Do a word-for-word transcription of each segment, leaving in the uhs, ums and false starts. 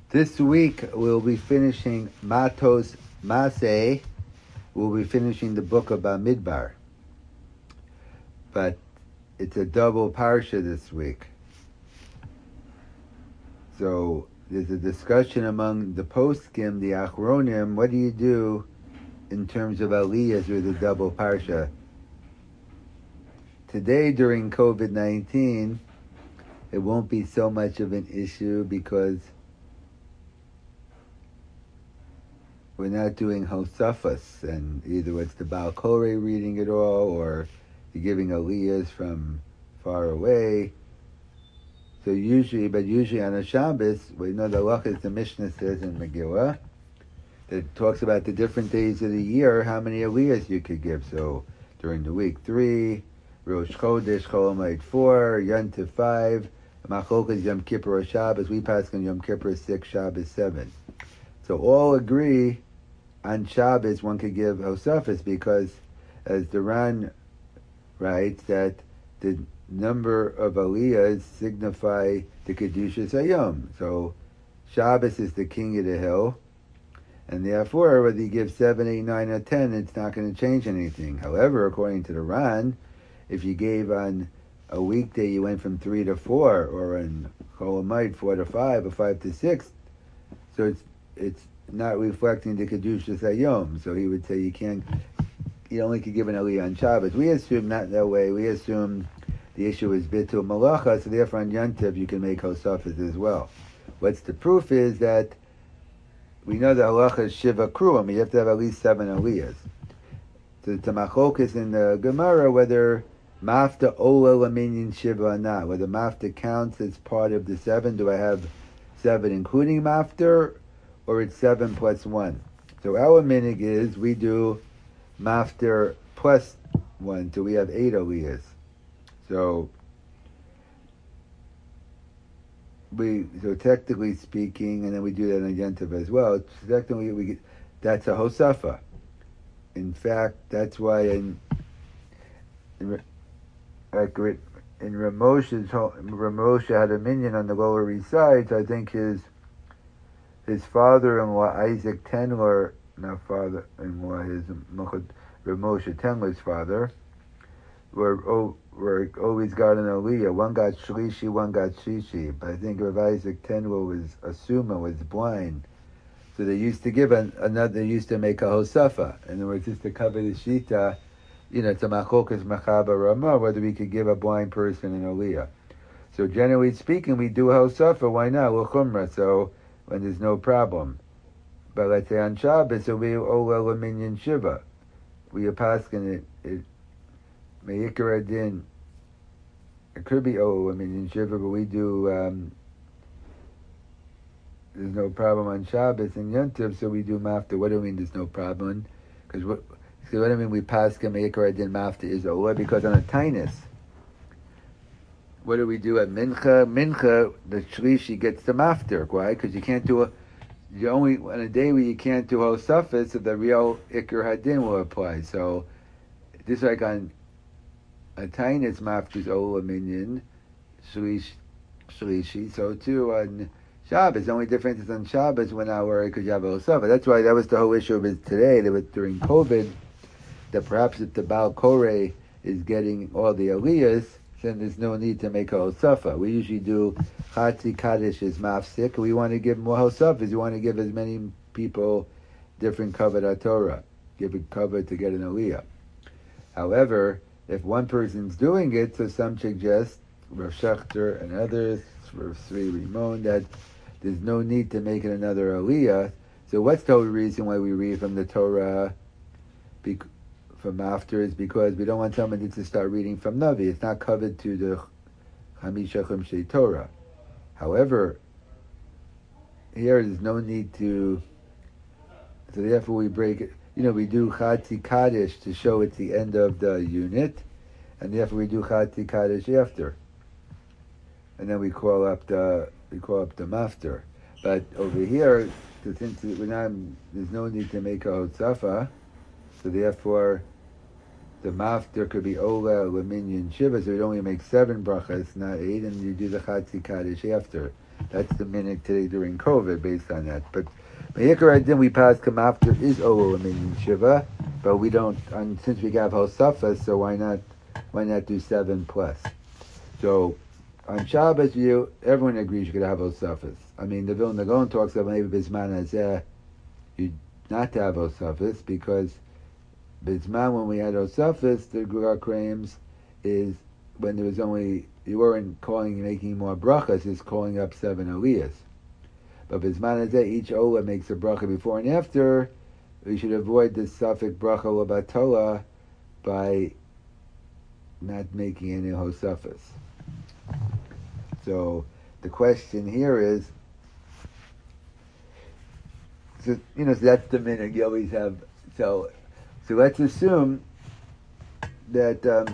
This week we'll be finishing Matos Maseh. We'll be finishing the book of Bamidbar. But it's a double parsha this week. So there's a discussion among the poskim, the achronim, what do you do in terms of aliyahs with a double parsha? Today during covid nineteen, it won't be so much of an issue because we're not doing Hosafas, and either it's the Baal Koreh reading it all, or you're giving aliyahs from far away. So usually, but usually on a Shabbos, we know the halachas the Mishnah says in Megillah, that talks about the different days of the year, how many aliyahs you could give. So during the week, three, Rosh Chodesh, Chol Hamoed, four, Yom Tov, five, Machlokes, Yom Kippur, or Shabbos, we pass on Yom Kippur, six, Shabbos, seven. So all agree on Shabbos one could give Hosafas because, as the Ran writes, that the number of aliyahs signify the Kedushas Hayom. So Shabbos is the king of the hill, and therefore whether you give seven, eight, nine, or ten, it's not going to change anything. However, according to the Ran, if you gave on a weekday, you went from three to four, or on Chol Hamoed, four to five, or five to six, so it's it's not reflecting the Kedushas Hayom. So he would say you can't, you only could give an aliyah on Shabbos. We assume not that way. We assume the issue is bitul malacha, so therefore on Yom Tov you can make Hosafas as well. What's the proof is that we know the halacha is shiva kruim. You have to have at least seven aliyahs. So the machlokas in the Gemara whether mafta ola laminyan shiva or not, whether mafta counts as part of the seven. Do I have seven including mafta, or it's seven plus one? So our minig is we do mafta plus one, so we have eight aliyahs. So we, so technically speaking, and then we do that on Yom Tov as well. Technically, we get, that's a hosafa. In fact, that's why in in like in Ramosha's Ramosha had a minion on the Lower East Side. So I think his his father-in-law Isaac Tendler, not father-in-law, his Ramosha Tendler's father, were oh, were always got an aliyah. One got shlishi, one got shishi. But I think Rav Isaac Tendler was a suma, was blind. So they used to give an, another, they used to make a hosafa. In other words, just to cover the shita, you know, it's a machokas machaba ramah, whether we could give a blind person an aliyah. So generally speaking, we do a hosafa, why not? L'chumra, so when there's no problem. But let's say on Shabbos, so we ola laminyan shiva. We are paskin it, it me'ikar adin, it could be ola laminyan shiva, but we do, um, there's no problem on Shabbos and Yom Tov, so we do mafta. What do you mean there's no problem? Because what, so what do I mean we pass me'ikar adin mafta is ola? Because on a tainus, what do we do at mincha? Mincha, the shlishi gets the mafter. Why? Because you can't do a, you only, on a day where you can't do hosafas, so the real ikar hadin will apply. So, just like on a tainus, mafter is ola minyan, shlish, shlishi, so too on Shabbos. The only difference is on Shabbos when I worry because you have a hosafa. That's why that was the whole issue of it today, that was during COVID, that perhaps if the Baal Koreh is getting all the aliyahs, then there's no need to make a hosafa. We usually do Chatzi Kaddish is mafsik. We want to give more hosafas. We want to give as many people different kavod Torah, give it cover to get an aliyah. However, if one person's doing it, so some suggest, Rav Shechter and others, Rav Sri Rimon, that there's no need to make it another aliyah. So what's the whole reason why we read from the Torah Bec- from after is because we don't want somebody to start reading from Navi. It's not covered to the Chamisha Chumshei Torah. However, here there's no need to, so therefore we break it, you know, we do Chatzi Kaddish to show it's the end of the unit, and therefore we do Chatzi Kaddish after. And then we call up the, we call up the mafter. But over here, since we're not, there's no need to make a hotzafa, so therefore the mafter could be ola, laminyan, shiva, so we'd only make seven brachas, not eight, and you do the Chatzi Kaddish after. That's the minute today during COVID, based on that. But Mehikar Adin, we pass come after is Olu Minyan Shiva, but we don't. And since we have Hosafa, so why not? Why not do seven plus? So on Shabbos, you everyone agrees you could have Hosafas. I mean, the Vilna Gaon talks about maybe Bisman Hazeh, you not to have Hosafas because Bisman when we had Hosafas, the Gura claims is when there was only you weren't calling making more brachas, it's calling up seven aliyahs. But Bisman Hazeh, each Ola makes a bracha before and after. We should avoid the suffix bracha labatola by not making any Hosafas. So the question here is, so you know, so that's the minute you always have. So, so let's assume that um,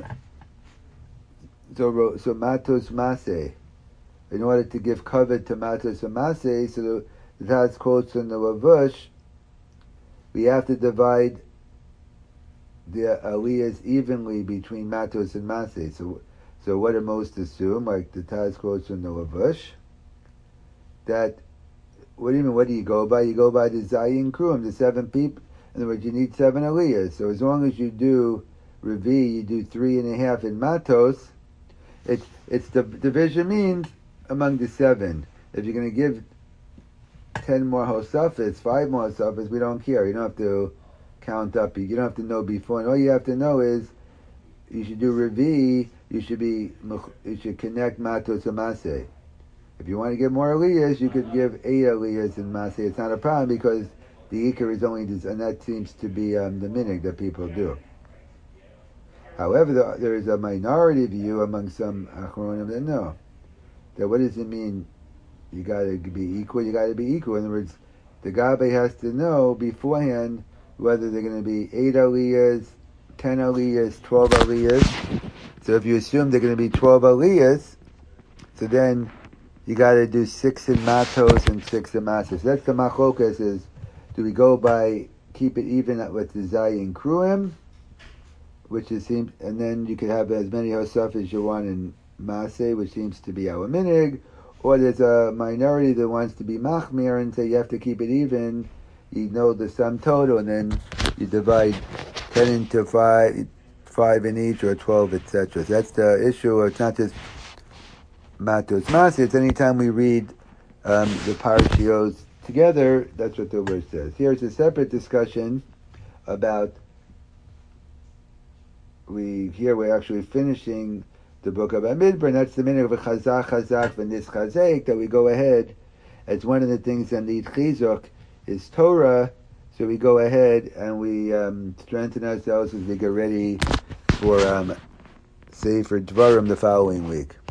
so so matos maseh. In order to give covet to matos maseh, so the, the Taz quotes in the Lavush, we have to divide the aliyahs evenly between matos and maseh. So. So what do most assume, like the Taz quotes from the Lavush, that, what do you mean, what do you go by? You go by the Zayin Kruim, the seven people. In other words, you need seven aliyahs. So as long as you do Revi, you do three and a half in Matos, it's, it's the division means among the seven. If you're going to give ten more Hosafas, five more Hosafas, we don't care. You don't have to count up. You don't have to know before. And all you have to know is, you should do Revi, you should be, you should connect Matos to Maseh. If you want to give more aliyahs, you could give eight aliyahs in Maseh. It's not a problem because the Iker is only, this, and that seems to be um, the minig that people do. However, the, there is a minority view among some Achronim that no. That what does it mean? You got to be equal, you got to be equal. In other words, the Gabe has to know beforehand whether they're going to be eight aliyahs, ten aliyahs, twelve aliyahs. So if you assume they're going to be twelve aliyahs, so then you got to do six in matos and six in masas. So that's the machlokas is, do we go by, keep it even with the zayin kruim, which is seems, and then you could have as many hosaf as you want in maseh, which seems to be our minig, or there's a minority that wants to be machmir and say you have to keep it even, you know the sum total, and then you divide ten into five, five in each, or twelve, et cetera. So that's the issue. It's not just matos maseh. It's anytime we read um, the parashios together, that's what the verse says. Here's a separate discussion about, we here we're actually finishing the book of Amidbar, and that's the meaning of a chazak, chazak, and this chazek, that we go ahead, as one of the things that need chizuk is Torah, so we go ahead and we um, strengthen ourselves as we get ready for um, Sefer Dvarim the following week.